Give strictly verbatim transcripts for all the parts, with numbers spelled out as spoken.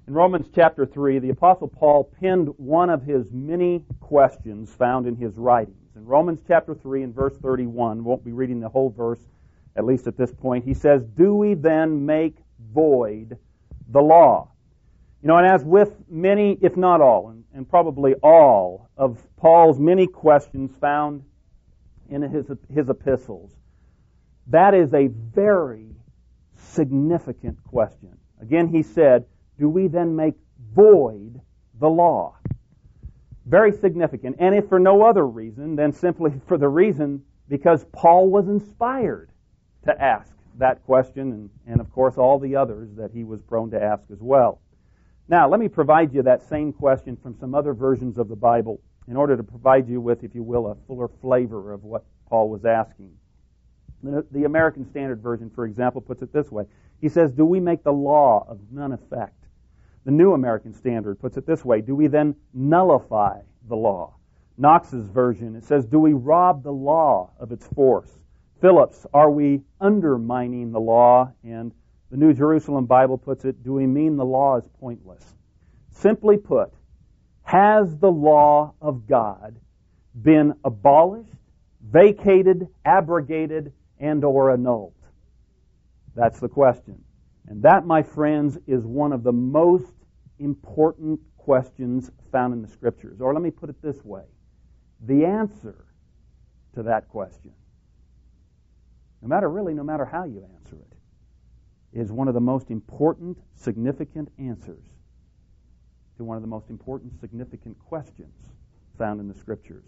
In Romans chapter three, the Apostle Paul penned one of his many questions found in his writings. In Romans chapter three and verse thirty-one, won't be reading the whole verse, at least at this point, he says, "Do we then make void the law?" You know, and as with many, if not all, and, and probably all, of Paul's many questions found in his, his epistles, that is a very significant question. Again, he said, do we then make void the law? Very significant. And if for no other reason than simply for the reason because Paul was inspired to ask that question, and, and of course all the others that he was prone to ask as well. Now, let me provide you that same question from some other versions of the Bible in order to provide you with, if you will, a fuller flavor of what Paul was asking. The American Standard Version, for example, puts it this way. He says, do we make the law of none effect? The New American Standard puts it this way. Do we then nullify the law? Knox's version, it says, do we rob the law of its force? Phillips, are we undermining the law? And the New Jerusalem Bible puts it, do we mean the law is pointless? Simply put, has the law of God been abolished, vacated, abrogated, and or annulled? That's the question. And that, my friends, is one of the most important questions found in the Scriptures. Or let me put it this way. The answer to that question, no matter really, no matter how you answer it, is one of the most important, significant answers to one of the most important, significant questions found in the Scriptures.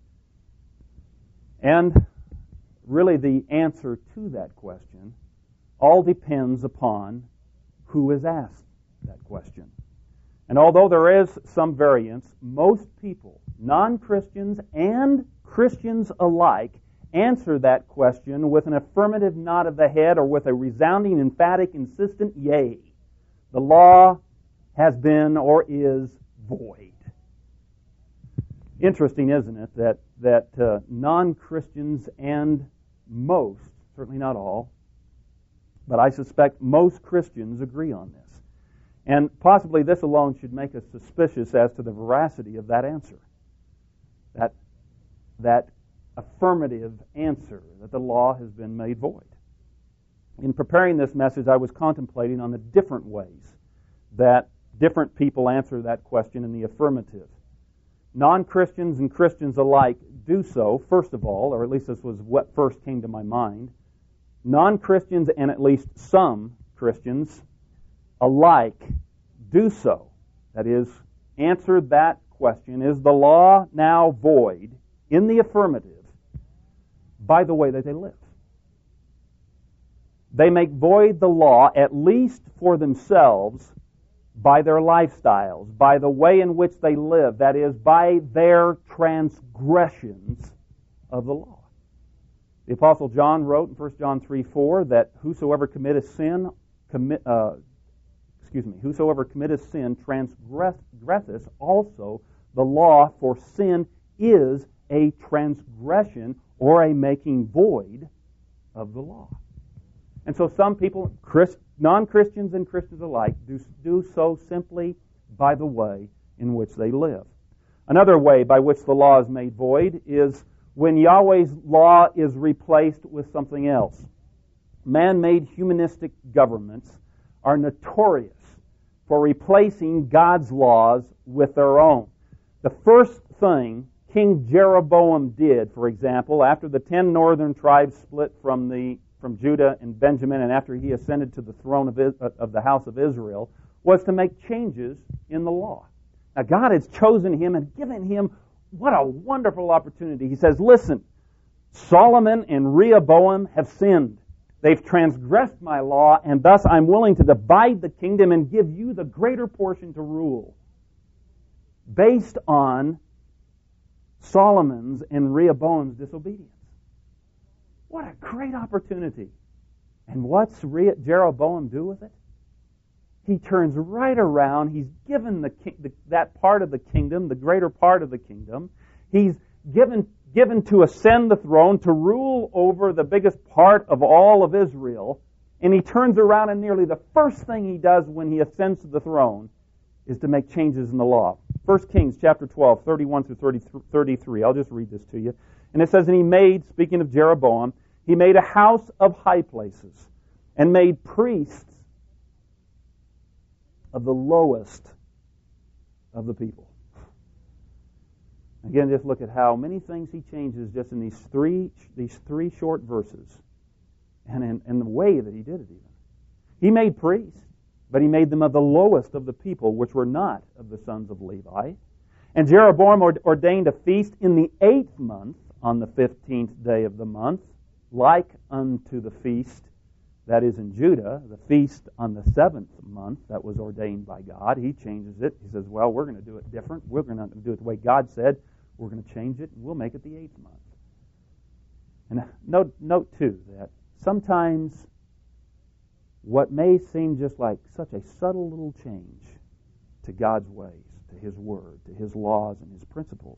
And really the answer to that question all depends upon who is asked that question. And although there is some variance, most people, non-Christians and Christians alike, answer that question with an affirmative nod of the head or with a resounding, emphatic, insistent yea. The law has been or is void. Interesting, isn't it, that, that uh, non-Christians and most, certainly not all, but I suspect most Christians agree on this. And possibly this alone should make us suspicious as to the veracity of that answer. That, that affirmative answer that the law has been made void. In preparing this message, I was contemplating on the different ways that different people answer that question in the affirmative. Non-Christians and Christians alike do so, first of all, or at least this was what first came to my mind. Non-Christians and at least some Christians alike do so. That is, answer that question, is the law now void, in the affirmative, by the way that they live. They make void the law, at least for themselves, by their lifestyles, by the way in which they live, that is, by their transgressions of the law. The Apostle John wrote in First John three four that whosoever committeth sin, commit, uh, excuse me, whosoever committeth sin transgresseth also the law, for sin is a transgression or a making void of the law. And so some people, Christ, non-Christians and Christians alike, do, do so simply by the way in which they live. Another way by which the law is made void is when Yahweh's law is replaced with something else. Man-made humanistic governments are notorious for replacing God's laws with their own. The first thing King Jeroboam did, for example, after the ten northern tribes split from the from Judah and Benjamin, and after he ascended to the throne of, of the house of Israel, was to make changes in the law. Now, God has chosen him and given him what a wonderful opportunity. He says, listen, Solomon and Rehoboam have sinned. They've transgressed my law, and thus I'm willing to divide the kingdom and give you the greater portion to rule, based on Solomon's and Rehoboam's disobedience. What a great opportunity. And what's Re- Jeroboam do with it? He turns right around. He's given the, the that part of the kingdom, the greater part of the kingdom. He's given given to ascend the throne, to rule over the biggest part of all of Israel. And he turns around and nearly the first thing he does when he ascends to the throne is to make changes in the law. First Kings chapter twelve, thirty-one through thirty-three. I'll just read this to you. And it says, and he made, speaking of Jeroboam, he made a house of high places and made priests of the lowest of the people. Again, just look at how many things he changes just in these three these three short verses, and in, in the way that he did it even. He made priests, but he made them of the lowest of the people, which were not of the sons of Levi. And Jeroboam ordained a feast in the eighth month, on the fifteenth day of the month, like unto the feast that is in Judah, the feast on the seventh month that was ordained by God. He changes it. He says, well, we're going to do it different. We're going to do it the way God said. We're going to change it, and we'll make it the eighth month. And note, note too, that sometimes what may seem just like such a subtle little change to God's ways, to His Word, to His laws and His principles,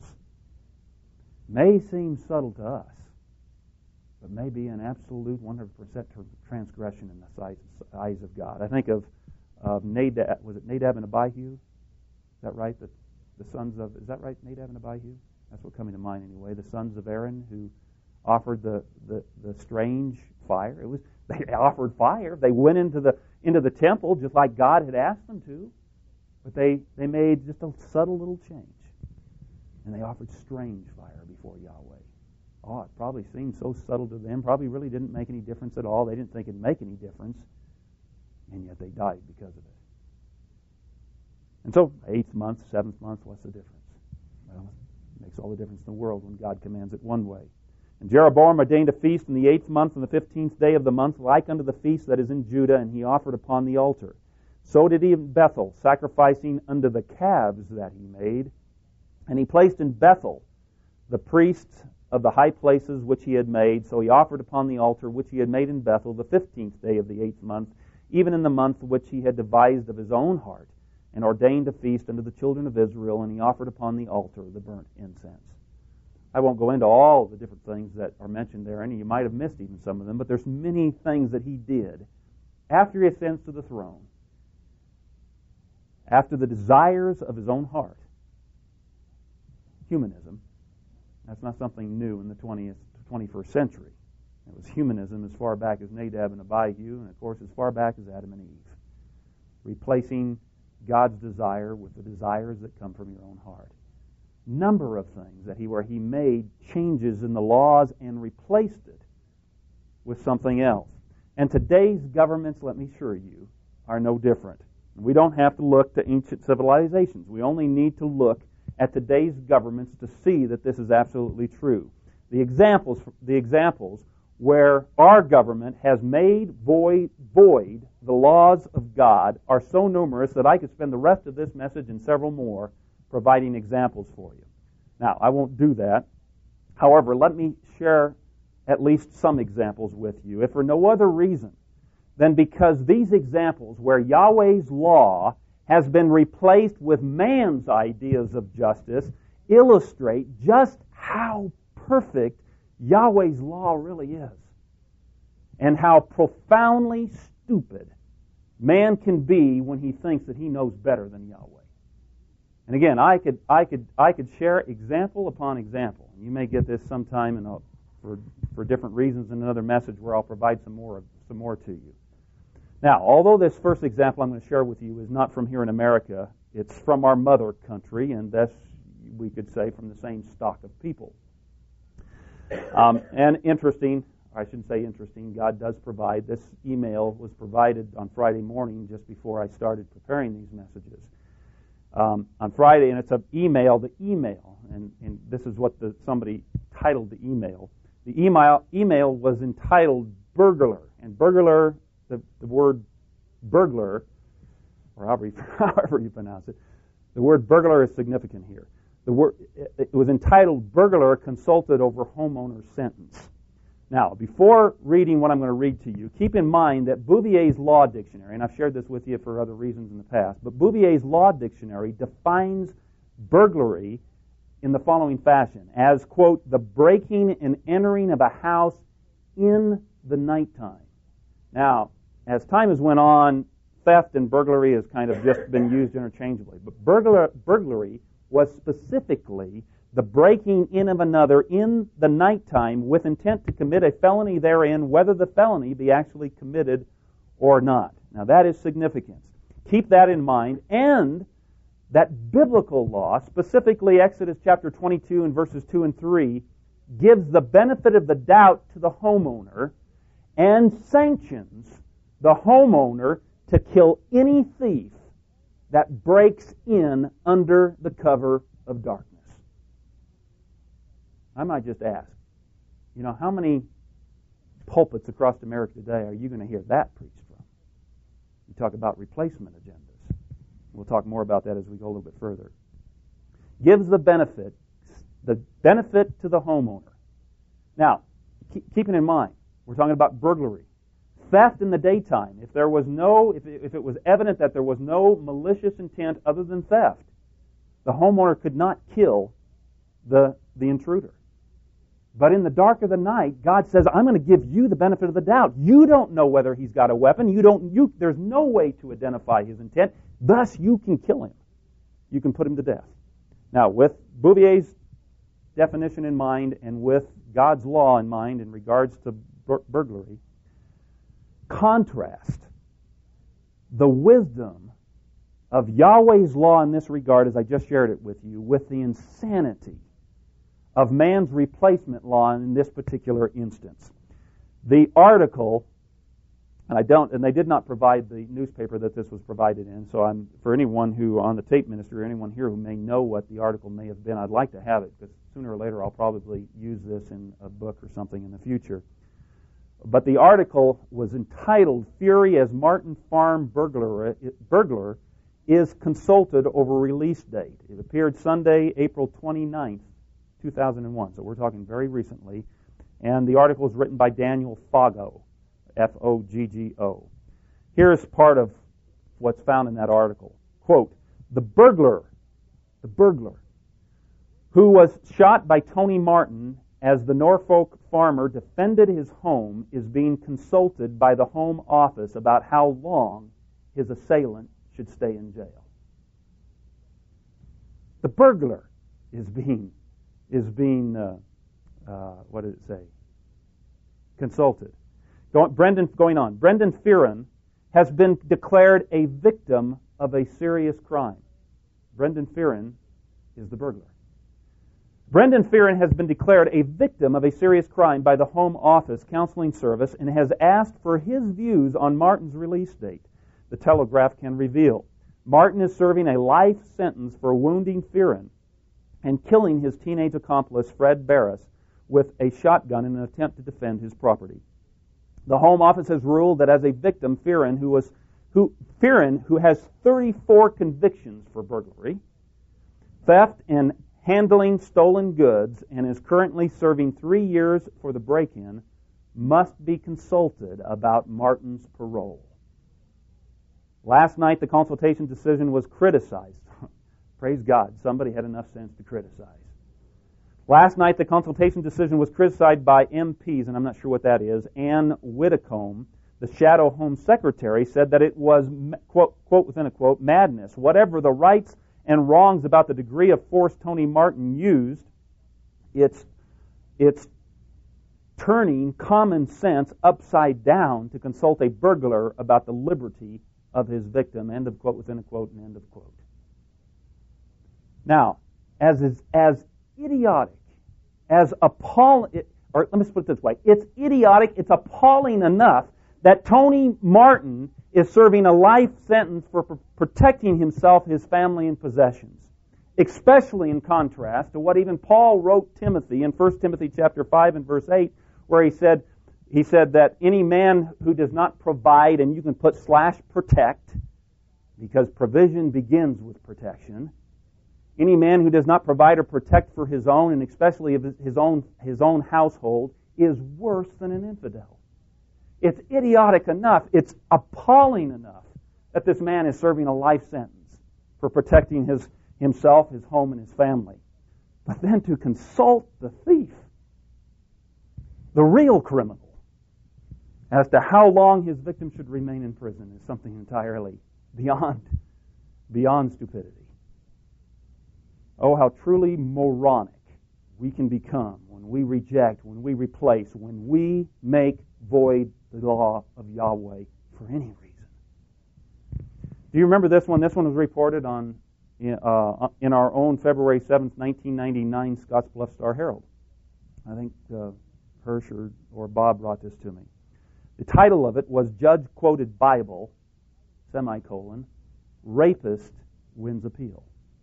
may seem subtle to us, but may be an absolute one hundred percent transgression in the eyes of God. I think of, of Nadab, was it Nadab and Abihu? Is that right? The, the sons of, is that right, Nadab and Abihu? That's what coming to mind anyway. The sons of Aaron who offered the, the, the strange fire. It was they offered fire. They went into the into the temple just like God had asked them to, but they, they made just a subtle little change. And they offered strange fire before Yahweh. Oh, it probably seemed so subtle to them, probably really didn't make any difference at all. They didn't think it'd make any difference, and yet they died because of it. And so, eighth month, seventh month, what's the difference? Well, it makes all the difference in the world when God commands it one way. And Jeroboam ordained a feast in the eighth month on the fifteenth day of the month, like unto the feast that is in Judah, and he offered upon the altar. So did he in Bethel, sacrificing unto the calves that he made. And he placed in Bethel the priests of the high places which he had made. So he offered upon the altar which he had made in Bethel the fifteenth day of the eighth month, even in the month which he had devised of his own heart, and ordained a feast unto the children of Israel, and he offered upon the altar the burnt incense. I won't go into all the different things that are mentioned there, and you might have missed even some of them, but there's many things that he did after he ascends to the throne, after the desires of his own heart. Humanism. That's not something new in the twentieth, twenty-first century. It was humanism as far back as Nadab and Abihu, and of course as far back as Adam and Eve. Replacing God's desire with the desires that come from your own heart. Number of things that he where he made changes in the laws and replaced it with something else. And today's governments, let me assure you, are no different. We don't have to look to ancient civilizations. We only need to look at today's governments to see that this is absolutely true. The examples, the examples where our government has made void, void the laws of God are so numerous that I could spend the rest of this message and several more providing examples for you. Now, I won't do that. However, let me share at least some examples with you, if for no other reason than because these examples where Yahweh's law has been replaced with man's ideas of justice illustrate just how perfect Yahweh's law really is, and how profoundly stupid man can be when he thinks that he knows better than Yahweh. And again, I could I could I could share example upon example. You may get this sometime in a, for for different reasons in another message where I'll provide some more some more to you. Now, although this first example I'm going to share with you is not from here in America, it's from our mother country, and that's, we could say, from the same stock of people. Um, and interesting, I shouldn't say interesting, God does provide. This email was provided on Friday morning just before I started preparing these messages. Um, on Friday, and it's an email, the email, and, and this is what the, somebody titled the email. The email, email was entitled Burglar, and burglar, the, the word burglar, or however you, however you pronounce it, the word burglar is significant here. The word, it was entitled Burglar Consulted Over Homeowner's Sentence. Now, before reading what I'm going to read to you, keep in mind that Bouvier's Law Dictionary, and I've shared this with you for other reasons in the past, but Bouvier's Law Dictionary defines burglary in the following fashion, as, quote, the breaking and entering of a house in the nighttime. Now, as time has went on, theft and burglary has kind of just been used interchangeably. But burglar, burglary was specifically the breaking in of another in the nighttime with intent to commit a felony therein, whether the felony be actually committed or not. Now that is significant. Keep that in mind, and that biblical law, specifically Exodus chapter twenty-two and verses two and three, gives the benefit of the doubt to the homeowner and sanctions the homeowner to kill any thief that breaks in under the cover of darkness. I might just ask, you know, how many pulpits across America today are you going to hear that preached from? You talk about replacement agendas. We'll talk more about that as we go a little bit further. Gives the benefit, the benefit to the homeowner. Now, keep, keeping in mind, we're talking about burglary. Theft in the daytime. If there was no, if it, if it was evident that there was no malicious intent other than theft, the homeowner could not kill the, the intruder. But in the dark of the night, God says, I'm going to give you the benefit of the doubt. You don't know whether he's got a weapon. You don't. You, there's no way to identify his intent. Thus, you can kill him. You can put him to death. Now, with Bouvier's definition in mind and with God's law in mind in regards to bur- burglary, contrast the wisdom of Yahweh's law in this regard, as I just shared it with you, with the insanity of man's replacement law in this particular instance. The article, and I don't, and they did not provide the newspaper that this was provided in, so I'm, for anyone who, on the tape ministry, or anyone here who may know what the article may have been, I'd like to have it, because sooner or later I'll probably use this in a book or something in the future. But the article was entitled, Fury as Martin Farm Burglar, Burglar is Consulted Over Release Date. It appeared Sunday, April twenty-ninth, two thousand one, so we're talking very recently. And the article is written by Daniel Foggo, F O G G O. Here's part of what's found in that article. Quote, the burglar, the burglar, who was shot by Tony Martin as the Norfolk farmer defended his home, is being consulted by the Home Office about how long his assailant should stay in jail. The burglar is being, is being uh, uh, what did it say? Consulted. Go, Brendan, going on. Brendan Fearon has been declared a victim of a serious crime. Brendan Fearon is the burglar. Brendan Fearon has been declared a victim of a serious crime by the Home Office Counseling Service and has asked for his views on Martin's release date. The Telegraph can reveal. Martin is serving a life sentence for wounding Fearon and killing his teenage accomplice, Fred Barris, with a shotgun in an attempt to defend his property. The Home Office has ruled that as a victim, Fearon, who was who Fearon, who has thirty-four convictions for burglary, theft, and handling stolen goods, and is currently serving three years for the break-in, must be consulted about Martin's parole. Last night, the consultation decision was criticized. Praise God, somebody had enough sense to criticize. Last night, the consultation decision was criticized by M Ps, and I'm not sure what that is. Ann Whitcomb, the Shadow Home Secretary, said that it was, quote, quote within a quote, madness. Whatever the rights and wrongs about the degree of force Tony Martin used, it's, it's turning common sense upside down to consult a burglar about the liberty of his victim, end of quote within a quote, and end of quote. Now, as is, as idiotic, as appalling, or let me put it this way, it's idiotic, it's appalling enough that Tony Martin is serving a life sentence for pr- protecting himself, his family, and possessions. Especially in contrast to what even Paul wrote Timothy in First Timothy chapter five and verse eight, where he said, he said that any man who does not provide, and you can put slash protect, because provision begins with protection. Any man who does not provide or protect for his own, and especially of his own, his own household, is worse than an infidel. It's idiotic enough, it's appalling enough that this man is serving a life sentence for protecting his, himself, his home, and his family. But then to consult the thief, the real criminal, as to how long his victim should remain in prison is something entirely beyond, beyond stupidity. Oh, how truly moronic we can become when we reject, when we replace, when we make void the law of Yahweh for any reason. Do you remember this one? This one was reported on uh, in our own February seventh, nineteen ninety-nine Scotts Bluff Star-Herald. I think uh, Hirsch or, or Bob brought this to me. The title of it was Judge Quoted Bible, semicolon, Rapist Wins Appeal.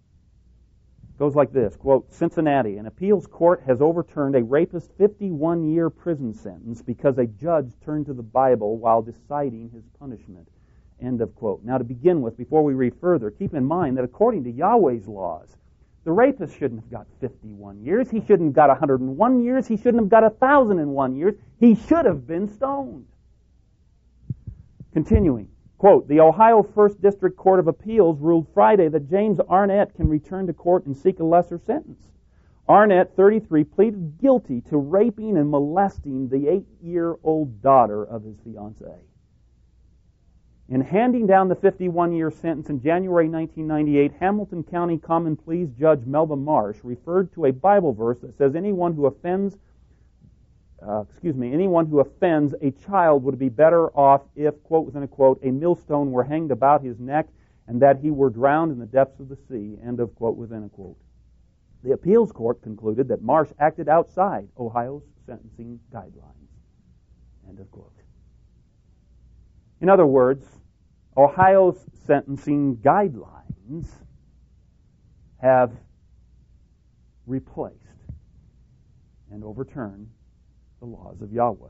It goes like this, quote, Cincinnati, an appeals court has overturned a rapist's fifty-one-year prison sentence because a judge turned to the Bible while deciding his punishment. End of quote. Now to begin with, before we read further, keep in mind that according to Yahweh's laws, the rapist shouldn't have got fifty-one years. He shouldn't have got one hundred one years. He shouldn't have got one thousand one years. He should have been stoned. Continuing, quote, the Ohio First District Court of Appeals ruled Friday that James Arnett can return to court and seek a lesser sentence. Arnett, thirty-three, pleaded guilty to raping and molesting the eight-year-old daughter of his fiancée. In handing down the fifty-one-year sentence in January nineteen ninety-eight, Hamilton County Common Pleas Judge Melba Marsh referred to a Bible verse that says anyone who offends Uh, excuse me, anyone who offends a child would be better off if, quote within a quote, a millstone were hanged about his neck and that he were drowned in the depths of the sea, end of quote within a quote. The appeals court concluded that Marsh acted outside Ohio's sentencing guidelines, end of quote. In other words, Ohio's sentencing guidelines have replaced and overturned the laws of Yahweh.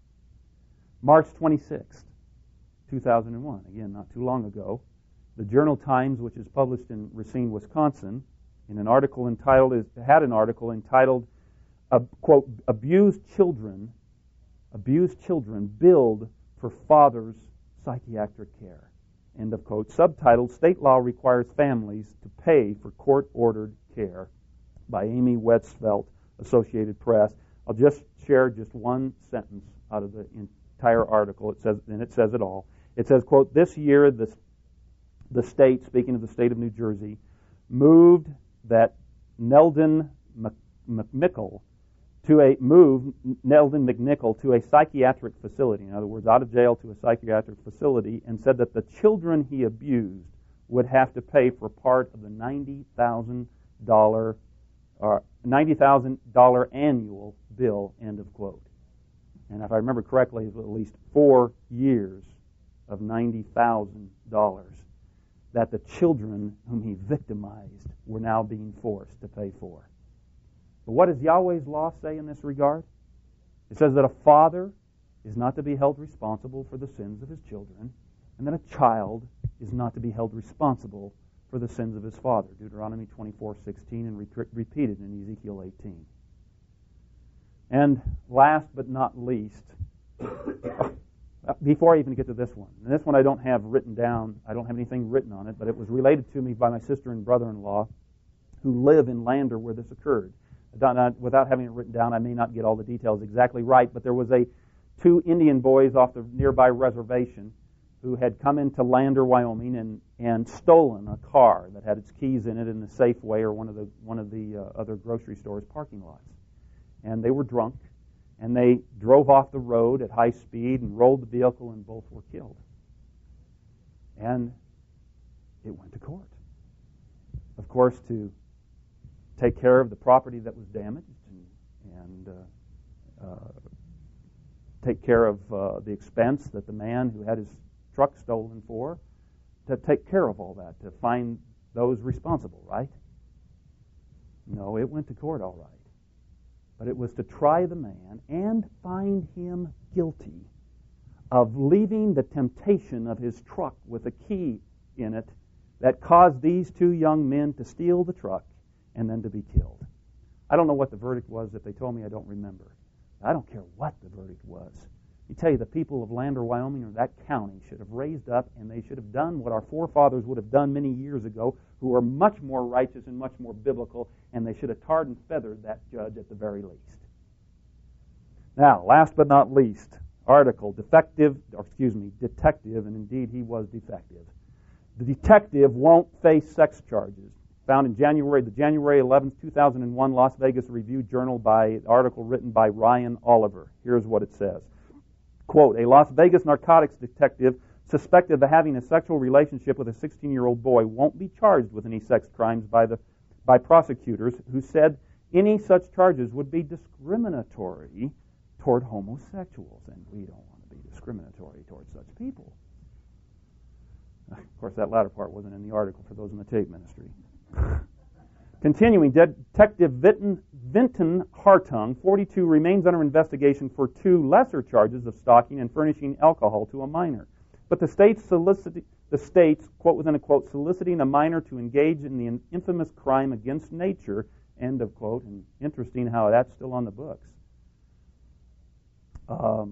March twenty-sixth, two thousand one, again, not too long ago, the Journal Times, which is published in Racine, Wisconsin, in an article entitled, had an article entitled, uh, quote, Abused Children, Abused Children Billed for Father's Psychiatric Care, end of quote. Subtitled, State Law Requires Families to Pay for Court-Ordered Care, by Amy Wetzfeld, Associated Press. I'll just share just one sentence out of the entire article. It says, and it says it all. It says, quote, this year the, the state, speaking of the state of New Jersey, moved that Neldon McNichol to a moved Neldon McNichol to a psychiatric facility. In other words, out of jail to a psychiatric facility, and said that the children he abused would have to pay for part of the ninety thousand dollars uh, ninety thousand dollars annual bill, end of quote. And if I remember correctly, it was at least four years of ninety thousand dollars that the children whom he victimized were now being forced to pay for. But what does Yahweh's law say in this regard? It says that a father is not to be held responsible for the sins of his children, and that a child is not to be held responsible for the sins of his father. Deuteronomy twenty-four sixteen, and re- repeated in Ezekiel eighteen. And last but not least, before I even get to this one, and this one I don't have written down, I don't have anything written on it, but it was related to me by my sister and brother-in-law who live in Lander where this occurred. Without having it written down, I may not get all the details exactly right, but there was a two Indian boys off the nearby reservation who had come into Lander, Wyoming, and, and stolen a car that had its keys in it in the Safeway or one of the one of the uh, other grocery stores' parking lots. And they were drunk, and they drove off the road at high speed and rolled the vehicle, and both were killed. And it went to court, of course, to take care of the property that was damaged and, and uh, uh, take care of uh, the expense that the man who had his truck stolen for, to take care of all that, to find those responsible, right? No, it went to court all right. But it was to try the man and find him guilty of leaving the temptation of his truck with a key in it that caused these two young men to steal the truck and then to be killed. I don't know what the verdict was. If they told me, I don't remember. I don't care what the verdict was. You tell you, the people of Lander, Wyoming, or that county should have raised up, and they should have done what our forefathers would have done many years ago, who were much more righteous and much more biblical, and they should have tarred and feathered that judge at the very least. Now, last but not least, article, defective, or excuse me, detective, and indeed he was defective. The detective won't face sex charges. Found in January, the January eleventh, two thousand one Las Vegas Review-Journal by article written by Ryan Oliver. Here's what it says. Quote, a Las Vegas narcotics detective suspected of having a sexual relationship with a sixteen-year-old boy won't be charged with any sex crimes by the by prosecutors who said any such charges would be discriminatory toward homosexuals, and we don't want to be discriminatory toward such people. Of course, that latter part wasn't in the article for those in the tape ministry. Continuing, Detective Vinton, Vinton Hartung, forty-two, remains under investigation for two lesser charges of stalking and furnishing alcohol to a minor. But the state's solicit, the state's, quote within a quote, soliciting a minor to engage in the infamous crime against nature, end of quote, and interesting how that's still on the books. Um,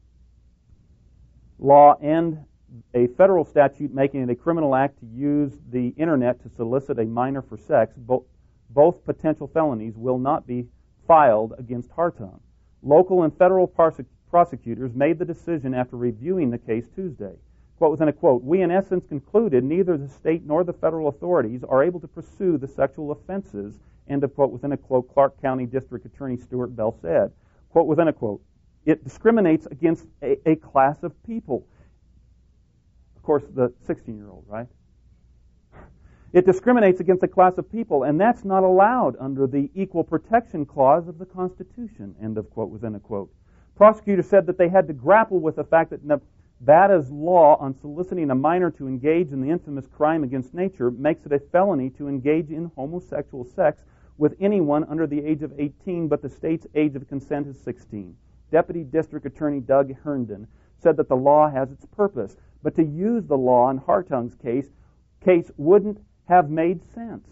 law and a federal statute making it a criminal act to use the internet to solicit a minor for sex, bo- both potential felonies, will not be filed against Hartung. Local and federal prosec- prosecutors made the decision after reviewing the case Tuesday. Quote within a quote, we in essence concluded neither the state nor the federal authorities are able to pursue the sexual offenses, end of quote within a quote, Clark County District Attorney Stuart Bell said. Quote within a quote, it discriminates against a, a class of people. Of course, the sixteen-year-old, right? It discriminates against a class of people, and that's not allowed under the Equal Protection Clause of the Constitution, end of quote within a quote. Prosecutors said that they had to grapple with the fact that Nevada's law on soliciting a minor to engage in the infamous crime against nature makes it a felony to engage in homosexual sex with anyone under the age of eighteen, but the state's age of consent is sixteen. Deputy District Attorney Doug Herndon said that the law has its purpose, but to use the law in Hartung's case, case wouldn't have made sense.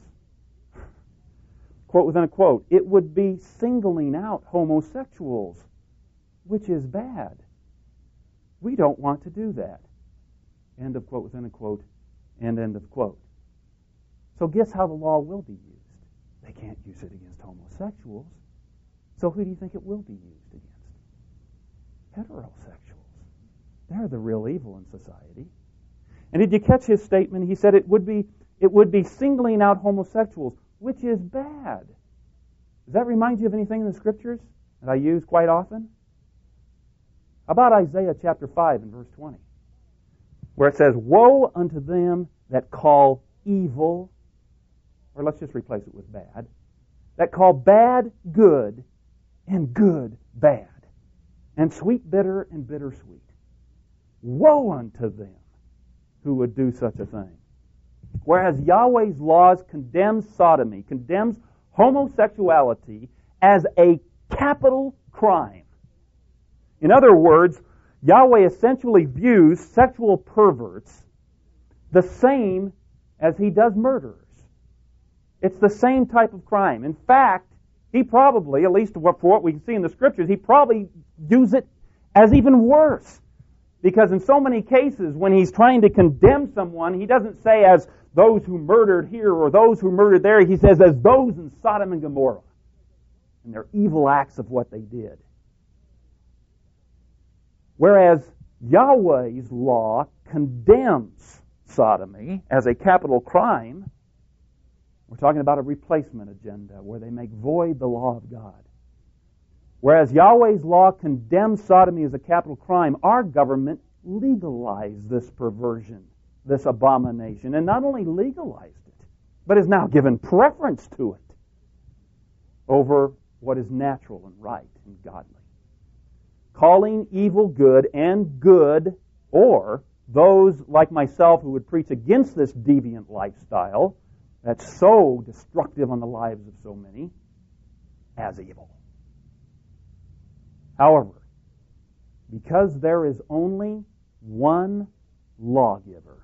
Quote within a quote, it would be singling out homosexuals, which is bad. We don't want to do that. End of quote within a quote, and end of quote. So guess how the law will be used? They can't use it against homosexuals. So who do you think it will be used against? Heterosexuals. They're the real evil in society. And did you catch his statement? He said it would be it would be singling out homosexuals, which is bad. Does that remind you of anything in the Scriptures that I use quite often? How about Isaiah chapter five and verse twenty, where it says, woe unto them that call evil, or let's just replace it with bad, that call bad good and good bad, and sweet bitter and bitter sweet. Woe unto them who would do such a thing. Whereas Yahweh's laws condemn sodomy, condemns homosexuality as a capital crime. In other words, Yahweh essentially views sexual perverts the same as he does murderers. It's the same type of crime. In fact, he probably, at least for what we can see in the Scriptures, he probably views it as even worse. Because in so many cases, when he's trying to condemn someone, he doesn't say as those who murdered here or those who murdered there. He says as those in Sodom and Gomorrah and their evil acts of what they did. Whereas Yahweh's law condemns sodomy as a capital crime, we're talking about a replacement agenda where they make void the law of God. Whereas Yahweh's law condemns sodomy as a capital crime, our government legalized this perversion, this abomination, and not only legalized it, but has now given preference to it over what is natural and right and godly. Calling evil good and good, or those like myself who would preach against this deviant lifestyle that's so destructive on the lives of so many, as evil. However, because there is only one lawgiver,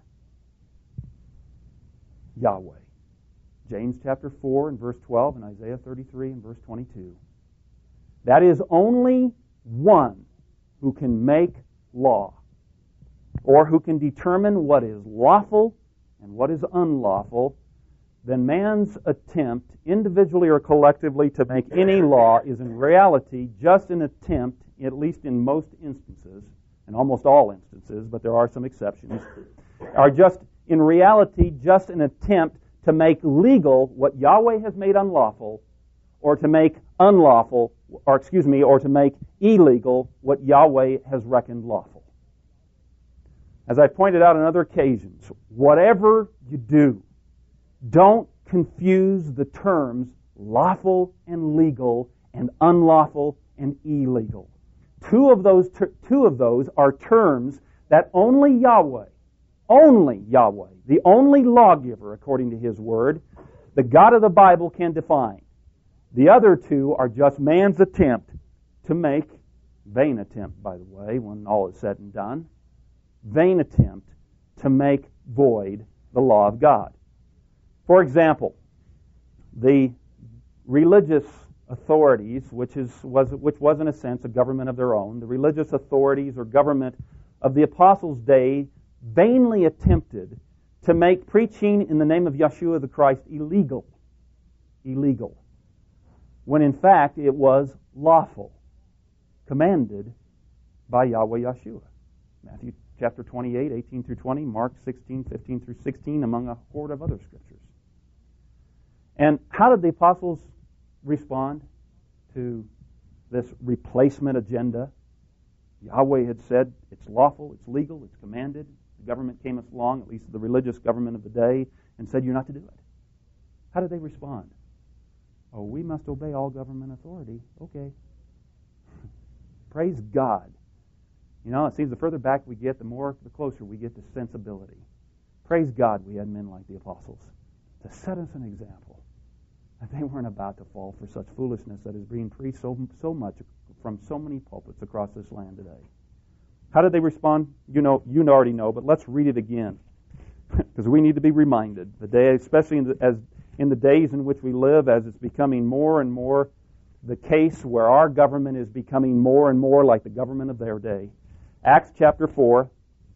Yahweh. James chapter four and verse twelve and Isaiah thirty-three and verse twenty-two. That is only one who can make law, or who can determine what is lawful and what is unlawful. Then man's attempt, individually or collectively, to make any law is in reality just an attempt at least in most instances, and almost all instances, but there are some exceptions, are just, in reality, just an attempt to make legal what Yahweh has made unlawful, or to make unlawful, or excuse me, or to make illegal what Yahweh has reckoned lawful. As I pointed out on other occasions, whatever you do, don't confuse the terms lawful and legal and unlawful and illegal. Two of those, ter- two of those are terms that only Yahweh, only Yahweh, the only lawgiver according to His Word, the God of the Bible can define. The other two are just man's attempt to make, vain attempt, by the way, when all is said and done, vain attempt to make void the law of God. For example, the religious authorities, which is was which was in a sense a government of their own, the religious authorities or government of the apostles' day vainly attempted to make preaching in the name of Yeshua the Christ illegal. Illegal. When in fact it was lawful, commanded by Yahweh Yeshua. Matthew chapter twenty-eight, eighteen through twenty, Mark sixteen, fifteen through sixteen, among a horde of other scriptures. And how did the apostles respond to this replacement agenda? Yahweh had said it's lawful, it's legal, it's commanded. The government came along, at least the religious government of the day, and said you're not to do it. How did they respond? Oh, we must obey all government authority. Okay. Praise God. You know, it seems the further back we get, the more, the closer we get to sensibility. Praise God we had men like the apostles to set us an example. And they weren't about to fall for such foolishness that is being preached so, so much from so many pulpits across this land today. How did they respond? You know, you already know, but let's read it again. Because we need to be reminded. The day, especially in the, as in the days in which we live, as it's becoming more and more the case where our government is becoming more and more like the government of their day. Acts chapter four,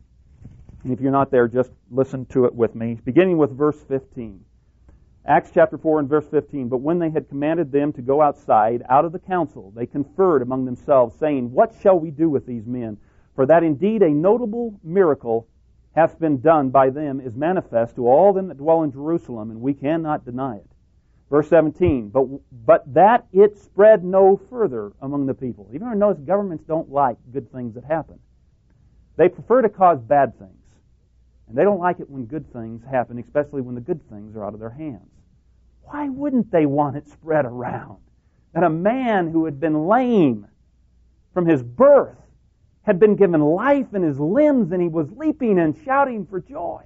and if you're not there, just listen to it with me, beginning with verse fifteen. Acts chapter four and verse fifteen, but when they had commanded them to go outside, out of the council, they conferred among themselves, saying, what shall we do with these men? For that indeed a notable miracle hath been done by them is manifest to all them that dwell in Jerusalem, and we cannot deny it. Verse seventeen, but but that it spread no further among the people. Even though notice governments don't like good things that happen. They prefer to cause bad things. And they don't like it when good things happen, especially when the good things are out of their hands. Why wouldn't they want it spread around? That a man who had been lame from his birth had been given life in his limbs and he was leaping and shouting for joy.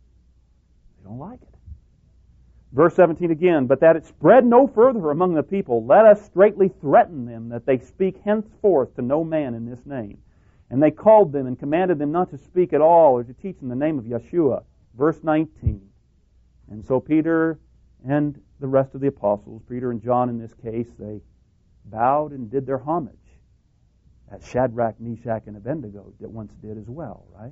They don't like it. Verse seventeen again, but that it spread no further among the people, let us straitly threaten them that they speak henceforth to no man in this name. And they called them and commanded them not to speak at all or to teach in the name of Yeshua. Verse nineteen. And so Peter and the rest of the apostles, Peter and John in this case, they bowed and did their homage, as Shadrach, Meshach, and Abednego that once did as well, right?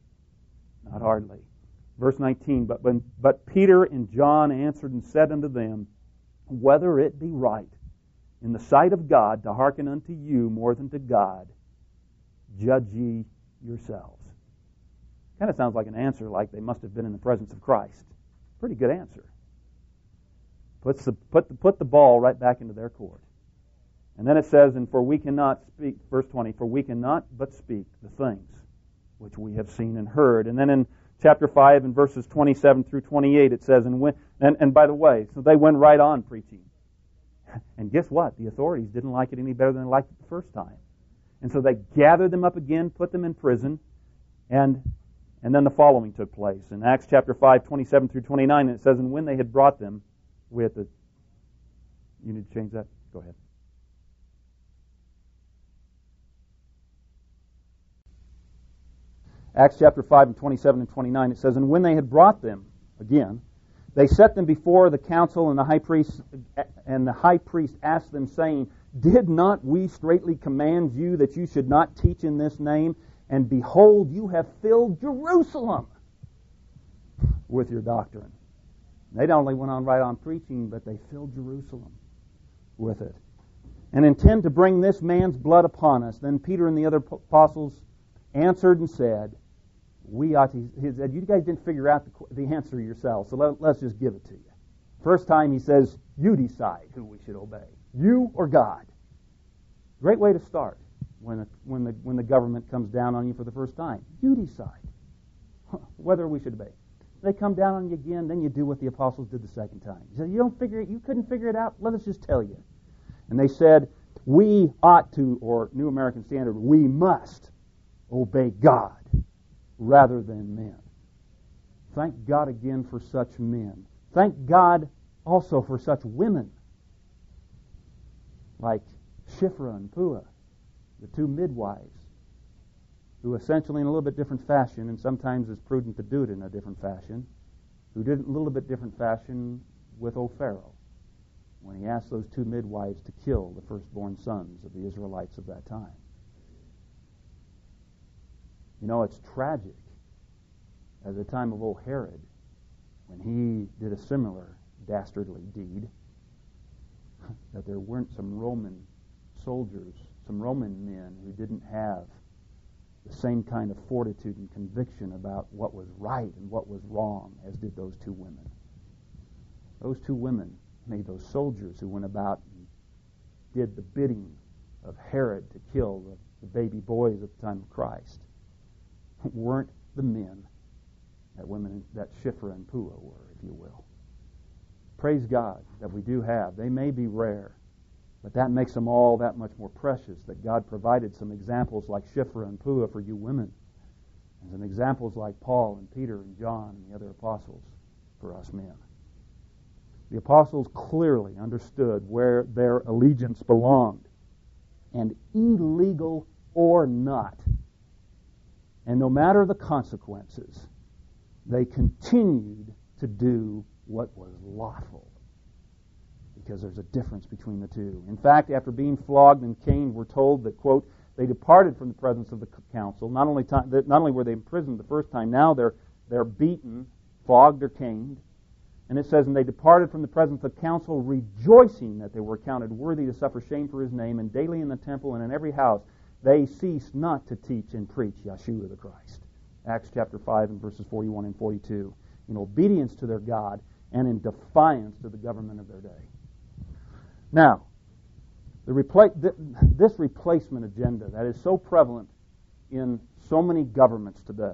Not hardly. Verse nineteen, but, when, but Peter and John answered and said unto them, whether it be right in the sight of God to hearken unto you more than to God, judge ye yourselves. Kind of sounds like an answer like they must have been in the presence of Christ. Pretty good answer. Puts the, put, the, put the ball right back into their court. And then it says, and for we cannot speak, verse twenty, for we cannot but speak the things which we have seen and heard. And then in chapter five and verses twenty-seven through twenty-eight it says, and, when, and, and by the way, so they went right on preaching. And guess what? The authorities didn't like it any better than they liked it the first time. And so they gathered them up again, put them in prison, and and then the following took place. In Acts chapter five, twenty-seven through twenty-nine, it says, and when they had brought them, we have to, you need to change that? Go ahead. Acts chapter five and twenty-seven and twenty-nine, it says, and when they had brought them, again, they set them before the council, and the high priest and the high priest asked them, saying, did not we straitly command you that you should not teach in this name? And behold, you have filled Jerusalem with your doctrine. They not only went on right on preaching, but they filled Jerusalem with it. and intend to bring this man's blood upon us. Then Peter and the other apostles answered and said, we ought to, he said, you guys didn't figure out the, the answer yourselves, so let, let's just give it to you. First time he says, you decide who we should obey, you or God. Great way to start when the, when the, when the government comes down on you for the first time. You decide whether we should obey. They come down on you again, then you do what the apostles did the second time. You said, you don't figure it, you couldn't figure it out, let us just tell you. And they said, we ought to, or New American Standard, we must obey God rather than men. Thank God again for such men. Thank God also for such women like Shiphrah and Puah, the two midwives, who essentially in a little bit different fashion, and sometimes it's prudent to do it in a different fashion, who did it in a little bit different fashion with old Pharaoh, when he asked those two midwives to kill the firstborn sons of the Israelites of that time. You know, it's tragic at the time of old Herod, when he did a similar dastardly deed, that there weren't some Roman soldiers, some Roman men who didn't have the same kind of fortitude and conviction about what was right and what was wrong as did those two women. Those two women made those soldiers who went about and did the bidding of Herod to kill the, the baby boys at the time of Christ weren't the men that women, that Shiphrah and Puah were, if you will. Praise God that we do have. They may be rare, but that makes them all that much more precious, that God provided some examples like Shiphrah and Puah for you women, and some examples like Paul and Peter and John and the other apostles for us men. The apostles clearly understood where their allegiance belonged, and illegal or not, and no matter the consequences, they continued to do what was lawful, because there's a difference between the two. In fact, after being flogged and caned, we're told that, quote, they departed from the presence of the council. Not only time, not only were they imprisoned the first time, now they're they're beaten, flogged, or caned. And it says, and they departed from the presence of the council, rejoicing that they were counted worthy to suffer shame for his name, and daily in the temple and in every house they ceased not to teach and preach Yeshua the Christ. Acts chapter five and verses forty-one and forty-two. In obedience to their God and in defiance to the government of their day. Now, the repla- th- this replacement agenda that is so prevalent in so many governments today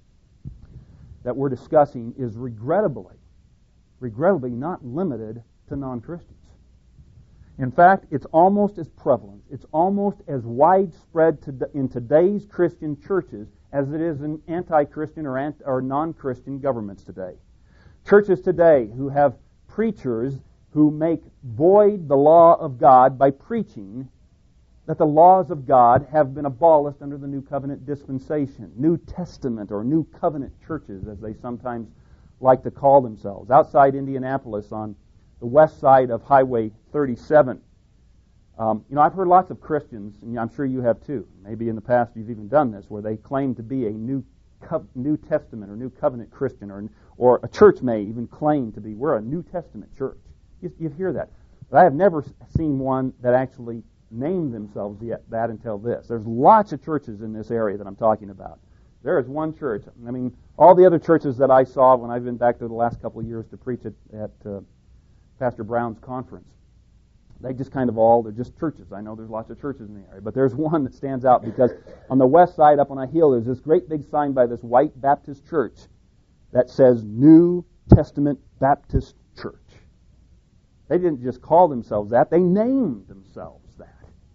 that we're discussing is regrettably, regrettably not limited to non-Christians. In fact, it's almost as prevalent, it's almost as widespread to, in today's Christian churches as it is in anti-Christian or, anti, or non-Christian governments today. Churches today who have preachers who make void the law of God by preaching that the laws of God have been abolished under the New Covenant dispensation, New Testament or New Covenant churches, as they sometimes like to call themselves. Outside Indianapolis on the west side of Highway thirty-seven. Um, you know, I've heard lots of Christians, and I'm sure you have too, maybe in the past you've even done this, where they claim to be a New Co- New Testament or New Covenant Christian, or or a church may even claim to be, we're a New Testament church. You, you hear that. But I have never seen one that actually named themselves yet that until this. There's lots of churches in this area that I'm talking about. There is one church. I mean, all the other churches that I saw when I've been back there the last couple of years to preach at, at uh, Pastor Brown's conference, they just kind of all, they're just churches. I know there's lots of churches in the area, but there's one that stands out because on the west side up on a hill, there's this great big sign by this white Baptist church that says New Testament Baptist Church. They didn't just call themselves that, they named themselves that.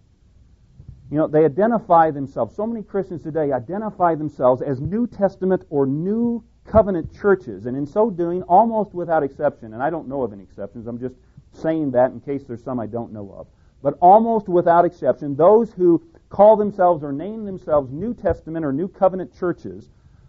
You know, they identify themselves, so many Christians today identify themselves as New Testament or New Covenant churches, and in so doing, almost without exception, and I don't know of any exceptions, I'm just saying that in case there's some I don't know of, but almost without exception, those who call themselves or name themselves New Testament or New Covenant churches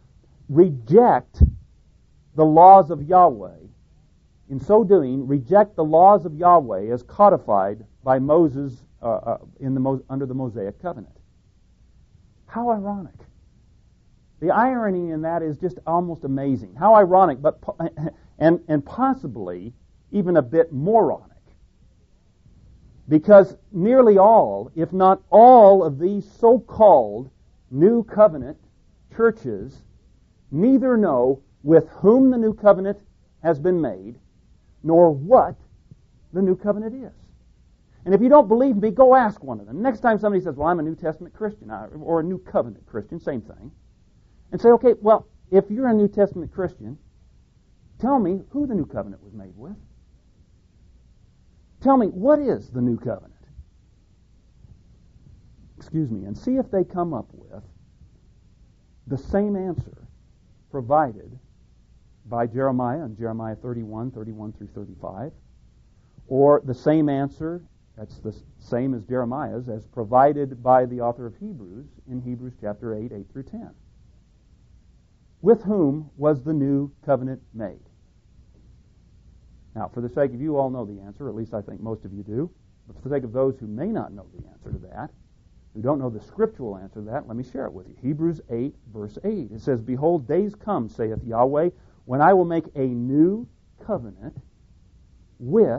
reject the laws of Yahweh. In so doing, reject the laws of Yahweh as codified by Moses uh, uh, in the Mo- under the Mosaic covenant. How ironic! The irony in that is just almost amazing. How ironic, but and and possibly even a bit moronic. Because nearly all, if not all, of these so-called New Covenant churches neither know with whom the New Covenant has been made, nor what the New Covenant is. And if you don't believe me, go ask one of them. Next time somebody says, well, I'm a New Testament Christian, or a New Covenant Christian, same thing, and say, okay, well, if you're a New Testament Christian, tell me who the New Covenant was made with. Tell me, what is the New Covenant? Excuse me, and see if they come up with the same answer provided by Jeremiah in Jeremiah thirty-one, thirty-one through thirty-five, or the same answer, that's the same as Jeremiah's, as provided by the author of Hebrews in Hebrews chapter eight, eight through ten. With whom was the New Covenant made? Now, for the sake of you all know the answer, at least I think most of you do, but for the sake of those who may not know the answer to that, who don't know the scriptural answer to that, let me share it with you. Hebrews eight, verse eight. It says, Behold, days come, saith Yahweh, when I will make a new covenant with,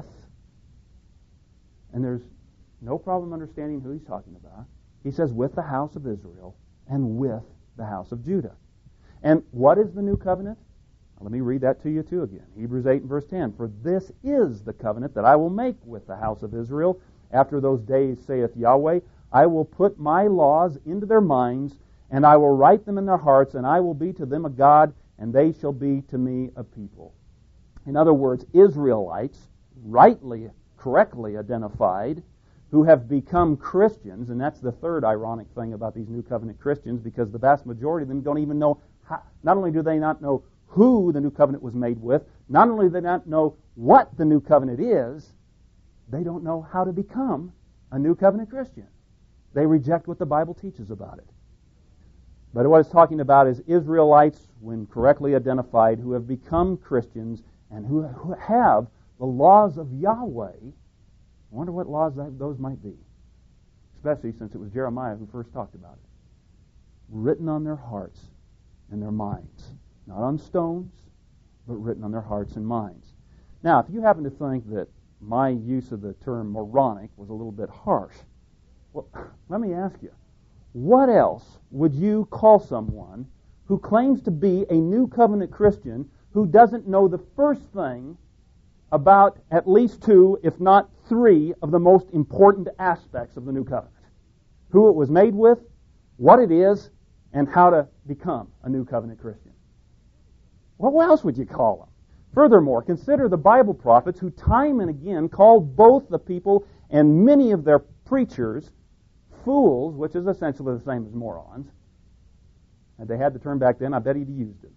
and there's no problem understanding who he's talking about. He says, with the house of Israel and with the house of Judah. And what is the new covenant? Let me read that to you too again. Hebrews eight and verse ten. For this is the covenant that I will make with the house of Israel after those days, saith Yahweh. I will put my laws into their minds, and I will write them in their hearts, and I will be to them a God, and they shall be to me a people. In other words, Israelites, rightly, correctly identified, who have become Christians, and that's the third ironic thing about these New Covenant Christians, because the vast majority of them don't even know, how, not only do they not know who the New Covenant was made with, not only do they not know what the New Covenant is, they don't know how to become a New Covenant Christian. They reject what the Bible teaches about it. But what it's talking about is Israelites, when correctly identified, who have become Christians and who, who have the laws of Yahweh. I wonder what laws that, those might be, especially since it was Jeremiah who first talked about it. Written on their hearts and their minds. Not on stones, but written on their hearts and minds. Now, if you happen to think that my use of the term moronic was a little bit harsh, well, let me ask you, what else would you call someone who claims to be a New Covenant Christian who doesn't know the first thing about at least two, if not three, of the most important aspects of the New Covenant? Who it was made with, what it is, and how to become a New Covenant Christian. Well, what else would you call them? Furthermore, consider the Bible prophets who time and again called both the people and many of their preachers fools, which is essentially the same as morons. And they had the term back then, I bet he'd used it.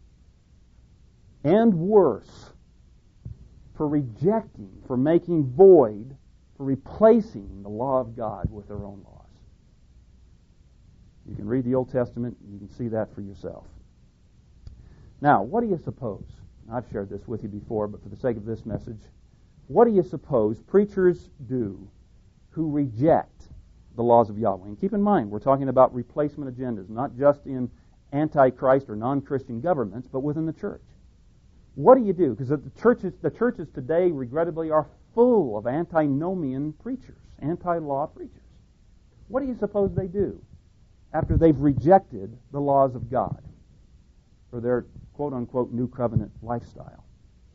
And worse, for rejecting, for making void, for replacing the law of God with their own laws. You can read the Old Testament, and you can see that for yourself. Now, what do you suppose? I've shared this with you before, but for the sake of this message, what do you suppose preachers do who reject the laws of Yahweh? And keep in mind, we're talking about replacement agendas, not just in anti-Christ or non-Christian governments, but within the church. What do you do? Because the churches, the churches today, regrettably, are full of antinomian preachers, anti-law preachers. What do you suppose they do after they've rejected the laws of God for their quote-unquote New Covenant lifestyle?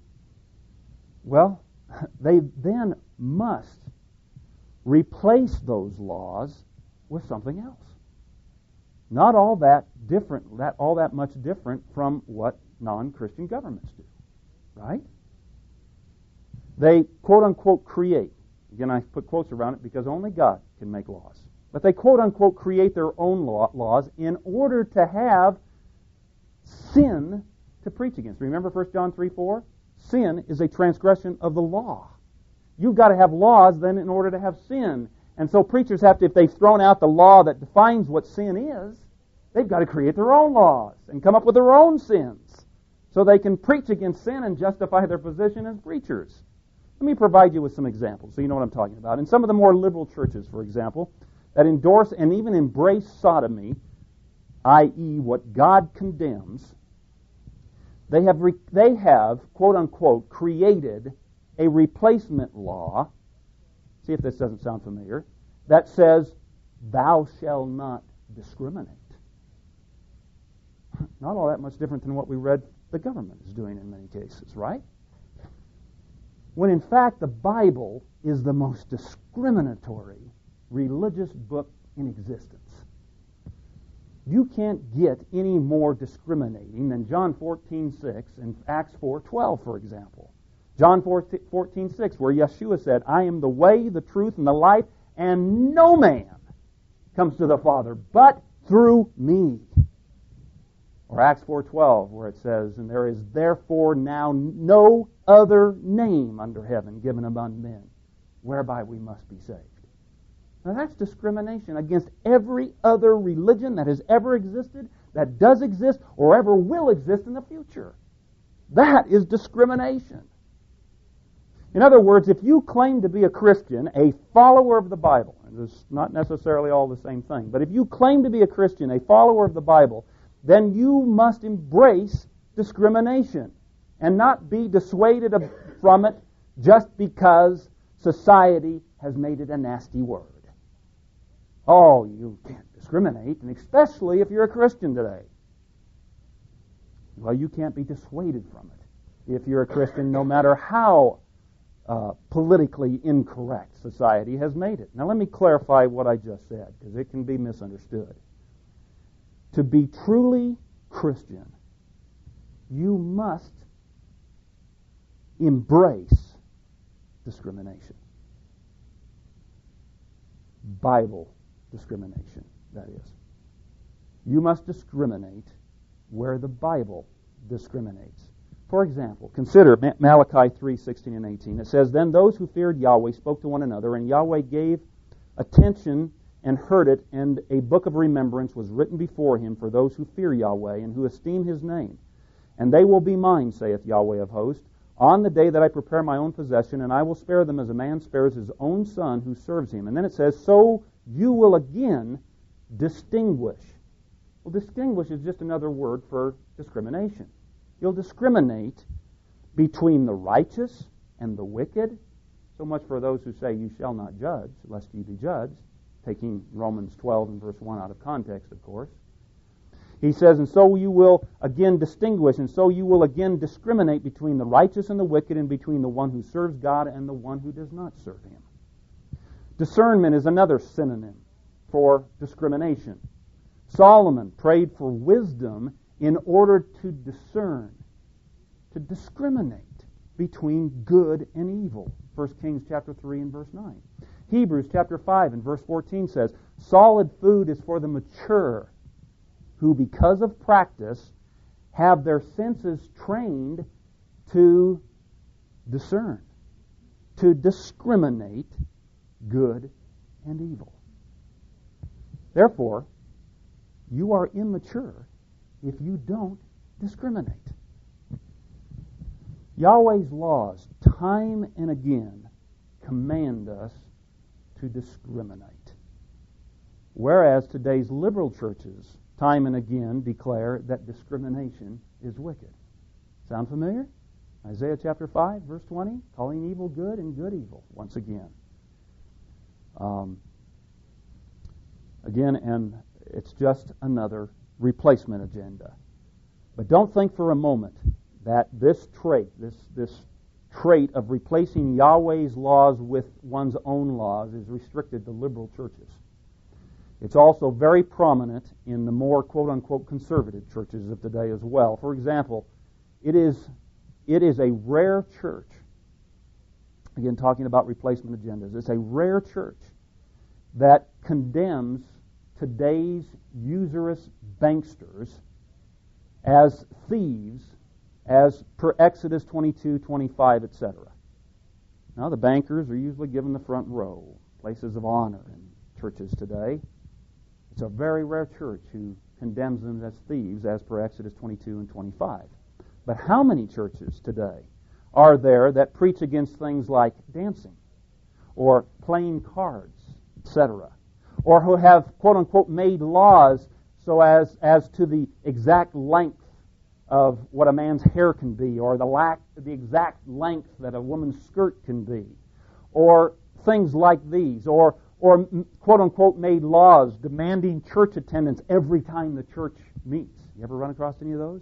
Well, they then must replace those laws with something else. Not all that different, that all that much different from what non-Christian governments do, right? They quote-unquote create. Again, I put quotes around it because only God can make laws. But they quote-unquote create their own law, laws in order to have sin to preach against. Remember First John three four? Sin is a transgression of the law. You've got to have laws then in order to have sin. And so preachers have to, if they've thrown out the law that defines what sin is, they've got to create their own laws and come up with their own sins so they can preach against sin and justify their position as preachers. Let me provide you with some examples so you know what I'm talking about. In some of the more liberal churches, for example, that endorse and even embrace sodomy, that is what God condemns, they have, re- they have quote-unquote, created a replacement law see if this doesn't sound familiar, that says, thou shalt not discriminate. Not all that much different than what we read the government is doing in many cases, right? When in fact the Bible is the most discriminatory religious book in existence. You can't get any more discriminating than John fourteen six and Acts four twelve, for example. John fourteen six, where Yeshua said, I am the way, the truth, and the life, and no man comes to the Father but through me. Or Acts four twelve, where it says, and there is therefore now no other name under heaven given among men whereby we must be saved. Now that's discrimination against every other religion that has ever existed, that does exist, or ever will exist in the future. That is discrimination. In other words, if you claim to be a Christian, a follower of the Bible, and it's not necessarily all the same thing, but if you claim to be a Christian, a follower of the Bible, then you must embrace discrimination and not be dissuaded from it just because society has made it a nasty word. Oh, you can't discriminate, and especially if you're a Christian today. Well, you can't be dissuaded from it if you're a Christian, no matter how uh, politically incorrect society has made it. Now, let me clarify what I just said, because it can be misunderstood. To be truly Christian, you must embrace discrimination. Bible discrimination, that is. You must discriminate where the Bible discriminates. For example, consider Malachi three sixteen and eighteen. It says, Then those who feared Yahweh spoke to one another, and Yahweh gave attention and heard it, and a book of remembrance was written before him for those who fear Yahweh and who esteem his name. And they will be mine, saith Yahweh of hosts, on the day that I prepare my own possession, and I will spare them as a man spares his own son who serves him. And then it says, So you will again distinguish. Well, distinguish is just another word for discrimination. You'll discriminate between the righteous and the wicked. So much for those who say, You shall not judge, lest ye be judged. Taking Romans twelve and verse one out of context, of course. He says, and so you will again distinguish, and so you will again discriminate between the righteous and the wicked, and between the one who serves God and the one who does not serve him. Discernment is another synonym for discrimination. Solomon prayed for wisdom in order to discern, to discriminate between good and evil. First Kings chapter three and verse nine. Hebrews chapter five and verse fourteen says, Solid food is for the mature, who because of practice have their senses trained to discern, to discriminate good and evil. Therefore, you are immature if you don't discriminate. Yahweh's laws, time and again, command us to discriminate. Whereas today's liberal churches, time and again, declare that discrimination is wicked. Sound familiar? Isaiah chapter five, verse twenty, calling evil good and good evil, once again. Um, again, and it's just another replacement agenda. But don't think for a moment that this trait, this, this trait of replacing Yahweh's laws with one's own laws is restricted to liberal churches. It's also very prominent in the more quote-unquote conservative churches of today as well. For example, it is, it is a rare church, again talking about replacement agendas, it's a rare church that condemns today's usurious banksters as thieves, as per Exodus twenty-two, twenty-five, et cetera. Now, the bankers are usually given the front row, places of honor in churches today. It's a very rare church who condemns them as thieves, as per Exodus twenty-two and twenty-five. But how many churches today are there that preach against things like dancing, or playing cards, et cetera, or who have, quote-unquote, made laws so as, as to the exact length of what a man's hair can be, or the, lack, the exact length that a woman's skirt can be, or things like these, or, or quote-unquote made laws demanding church attendance every time the church meets. You ever run across any of those?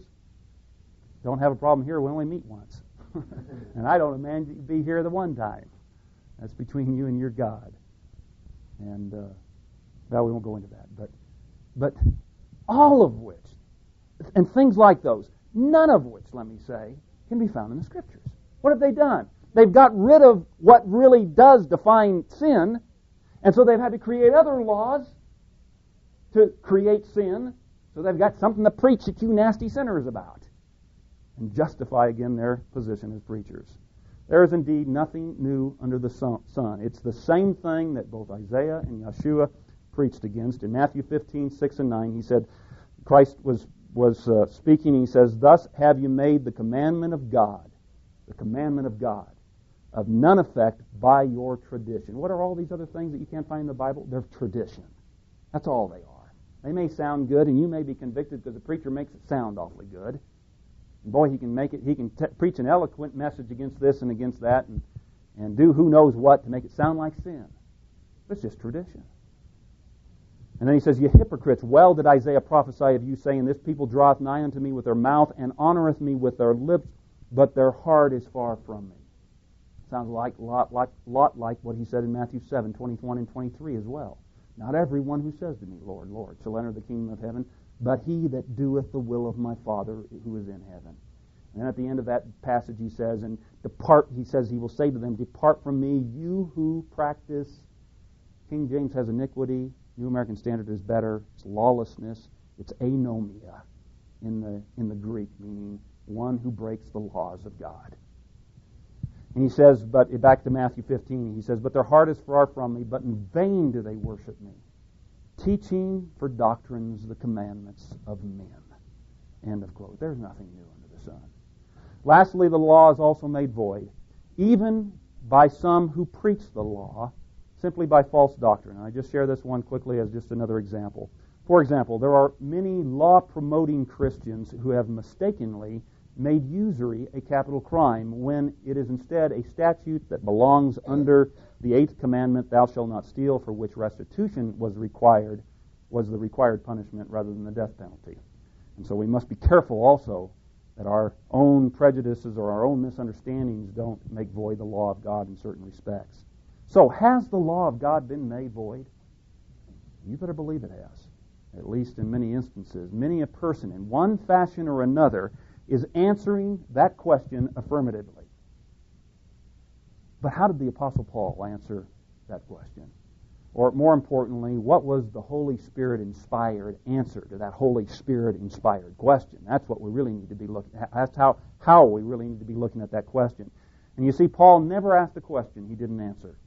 Don't have a problem here. We only meet once. And I don't imagine you be here the one time. That's between you and your God. And, uh, well, we won't go into that. But, but all of which, and things like those, none of which, let me say, can be found in the Scriptures. What have they done? They've got rid of what really does define sin, and so they've had to create other laws to create sin, so they've got something to preach at you nasty sinners about, and justify again their position as preachers. There is indeed nothing new under the sun. It's the same thing that both Isaiah and Yeshua preached against. In Matthew fifteen, six and nine, he said, Christ was, was uh, speaking, he says, "Thus have you made the commandment of God, the commandment of God, of none effect by your tradition." What are all these other things that you can't find in the Bible? They're tradition. That's all they are. They may sound good, and you may be convicted because the preacher makes it sound awfully good. And boy, he can make it. He can t- preach an eloquent message against this and against that, and and do who knows what to make it sound like sin. It's just tradition. And then he says, "Ye hypocrites, well did Isaiah prophesy of you, saying, This people draweth nigh unto me with their mouth, and honoreth me with their lips, but their heart is far from me." Sounds like lot like lot like what he said in Matthew seven, twenty-one and twenty-three as well. "Not everyone who says to me, Lord, Lord, shall enter the kingdom of heaven, but he that doeth the will of my Father who is in heaven." And then at the end of that passage he says, "And depart," he says, he will say to them, "Depart from me, you who practice," King James has iniquity, New American Standard is better, it's lawlessness, it's anomia in the in the Greek, meaning one who breaks the laws of God. And he says, but back to Matthew fifteen, he says, "But their heart is far from me, but in vain do they worship me, teaching for doctrines the commandments of men." End of quote. There's nothing new under the sun. Lastly, the law is also made void, even by some who preach the law, simply by false doctrine. And I just share this one quickly as just another example. For example, there are many law-promoting Christians who have mistakenly made usury a capital crime when it is instead a statute that belongs under the eighth commandment, "Thou shalt not steal," for which restitution was required, was the required punishment rather than the death penalty. And so we must be careful also that our own prejudices or our own misunderstandings don't make void the law of God in certain respects. So, has the law of God been made void? You better believe it has, at least in many instances. Many a person, in one fashion or another, is answering that question affirmatively. But how did the Apostle Paul answer that question? Or more importantly, what was the Holy Spirit-inspired answer to that Holy Spirit-inspired question? That's what we really need to be looking at. That's how, how we really need to be looking at that question. And you see, Paul never asked a question he didn't answer.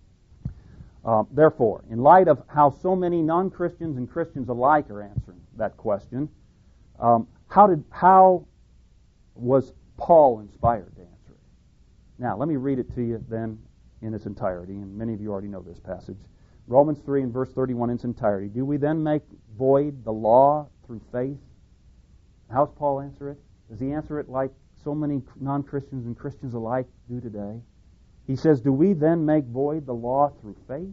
Uh, therefore, in light of how so many non-Christians and Christians alike are answering that question, um, how did how was Paul inspired to answer it? Now, let me read it to you then in its entirety, and many of you already know this passage. Romans three and verse thirty-one in its entirety. "Do we then make void the law through faith?" How does Paul answer it? Does he answer it like so many non-Christians and Christians alike do today? He says, "Do we then make void the law through faith?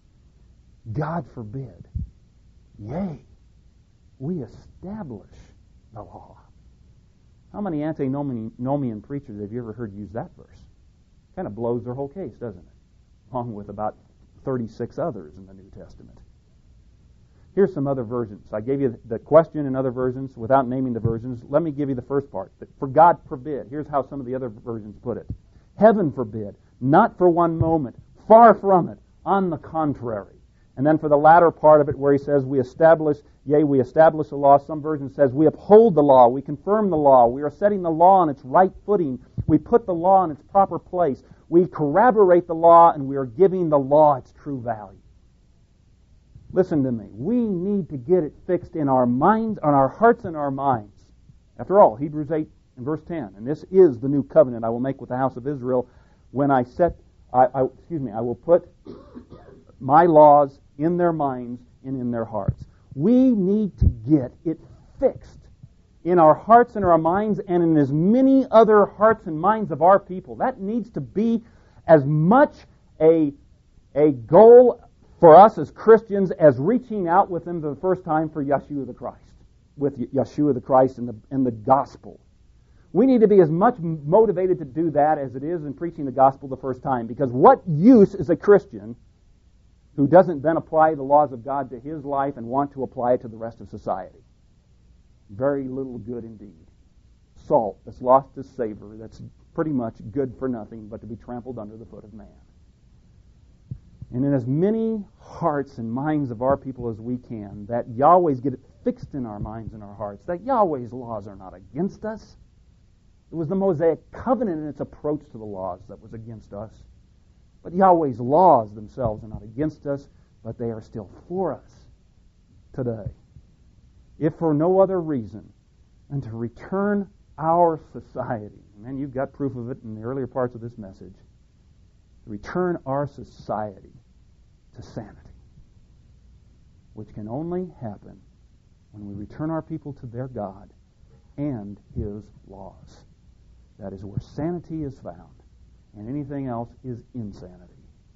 God forbid. Yea, we establish the law." How many antinomian preachers have you ever heard use that verse? Kind of blows their whole case, doesn't it? Along with about thirty-six others in the New Testament. Here's some other versions. I gave you the question in other versions without naming the versions. Let me give you the first part. "For God forbid." Here's how some of the other versions put it. "Heaven forbid. Not for one moment. Far from it. On the contrary." And then for the latter part of it where he says, "We establish, yea, we establish the law." Some version says, "We uphold the law. We confirm the law. We are setting the law on its right footing. We put the law in its proper place. We corroborate the law, and we are giving the law its true value." Listen to me. We need to get it fixed in our minds, on our hearts and our minds. After all, Hebrews eight and verse ten, "And this is the new covenant I will make with the house of Israel when I set, I, I, excuse me, I will put my laws in their minds and in their hearts." We need to get it fixed in our hearts and our minds and in as many other hearts and minds of our people. That needs to be as much a a goal for us as Christians as reaching out with them for the first time for Yeshua the Christ, with Yeshua the Christ and the, and the gospel. We need to be as much motivated to do that as it is in preaching the gospel the first time, because what use is a Christian who doesn't then apply the laws of God to his life and want to apply it to the rest of society? Very little good indeed. Salt that's lost its savor, that's pretty much good for nothing but to be trampled under the foot of man. And in as many hearts and minds of our people as we can, that Yahweh's get it fixed in our minds and our hearts, that Yahweh's laws are not against us. It was the Mosaic covenant and its approach to the laws that was against us. But Yahweh's laws themselves are not against us, but they are still for us today. If for no other reason than to return our society, and you've got proof of it in the earlier parts of this message, to return our society to sanity, which can only happen when we return our people to their God and His laws. That is where sanity is found, and anything else is insanity.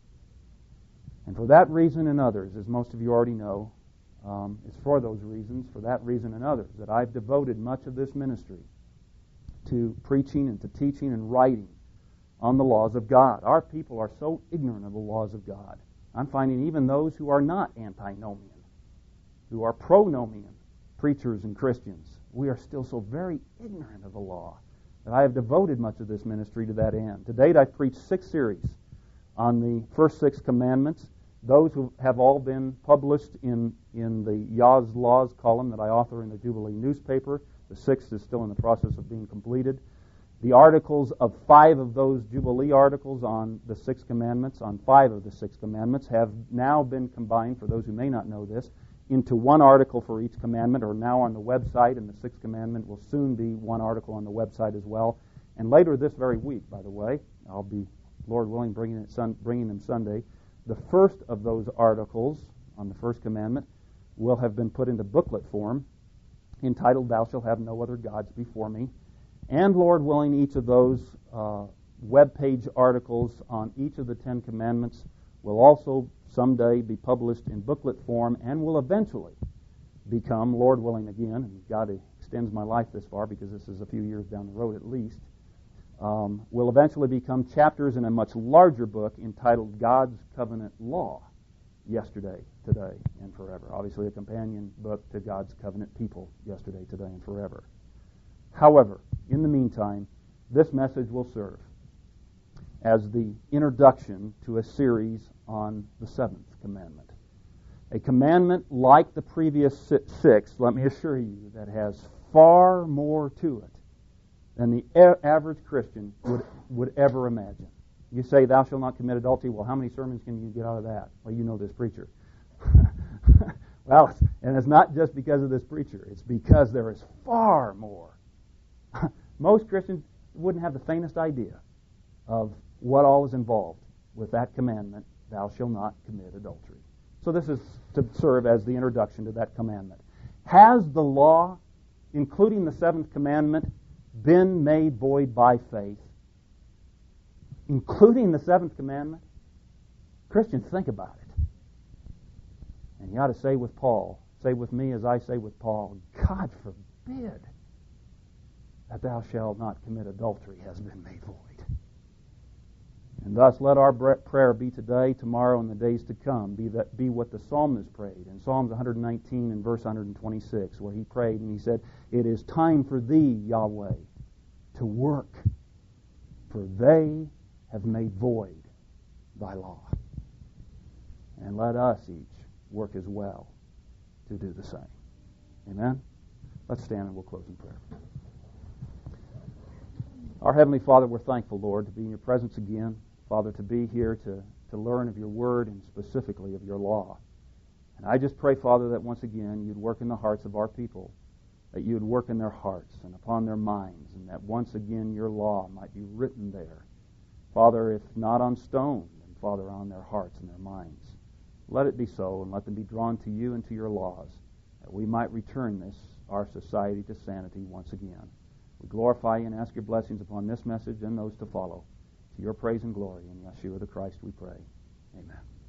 And for that reason and others, as most of you already know, um, it's for those reasons, for that reason and others, that I've devoted much of this ministry to preaching and to teaching and writing on the laws of God. Our people are so ignorant of the laws of God. I'm finding even those who are not antinomian, who are pronomian preachers and Christians, we are still so very ignorant of the law that I have devoted much of this ministry to that end. To date, I've preached six series on the first six commandments. Those who have all been published in, in the Yah's Laws column that I author in the Jubilee newspaper. The sixth is still in the process of being completed. The articles of five of those Jubilee articles on the six commandments, on five of the six commandments, have now been combined, for those who may not know this, into one article for each commandment, or now on the website, and the sixth commandment will soon be one article on the website as well. And later this very week, by the way, I'll be, Lord willing, bringing, it sun, bringing them Sunday, the first of those articles on the first commandment will have been put into booklet form, entitled, Thou Shalt Have No Other Gods Before Me. And Lord willing, each of those uh, web page articles on each of the Ten Commandments will also someday be published in booklet form and will eventually become, Lord willing again, and God extends my life this far because this is a few years down the road at least, um, will eventually become chapters in a much larger book entitled God's Covenant Law, Yesterday, Today, and Forever. Obviously a companion book to God's Covenant People, Yesterday, Today, and Forever. However, in the meantime, this message will serve as the introduction to a series on the seventh commandment. A commandment like the previous six, let me assure you, that has far more to it than the a- average Christian would, would ever imagine. You say, Thou shalt not commit adultery. Well, how many sermons can you get out of that? Well, you know this preacher. Well, and it's not just because of this preacher. It's because there is far more. Most Christians wouldn't have the faintest idea of what all is involved with that commandment, Thou shalt not commit adultery. So this is to serve as the introduction to that commandment. Has the law, including the seventh commandment, been made void by faith? Including the seventh commandment? Christians, think about it. And you ought to say with Paul, say with me as I say with Paul, God forbid that thou shalt not commit adultery has been made void. And thus let our prayer be today, tomorrow, and the days to come, be that be what the psalmist prayed in Psalms one nineteen and verse one twenty-six, where he prayed and he said, It is time for thee, Yahweh, to work, for they have made void thy law. And let us each work as well to do the same. Amen? Let's stand and we'll close in prayer. Our Heavenly Father, we're thankful, Lord, to be in your presence again. Father, to be here to, to learn of your word and specifically of your law. And I just pray, Father, that once again you'd work in the hearts of our people, that you would work in their hearts and upon their minds, and that once again your law might be written there. Father, if not on stone, then, Father, on their hearts and their minds. Let it be so, and let them be drawn to you and to your laws, that we might return this, our society, to sanity once again. We glorify you and ask your blessings upon this message and those to follow. To your praise and glory, in Yeshua the Christ we pray. Amen.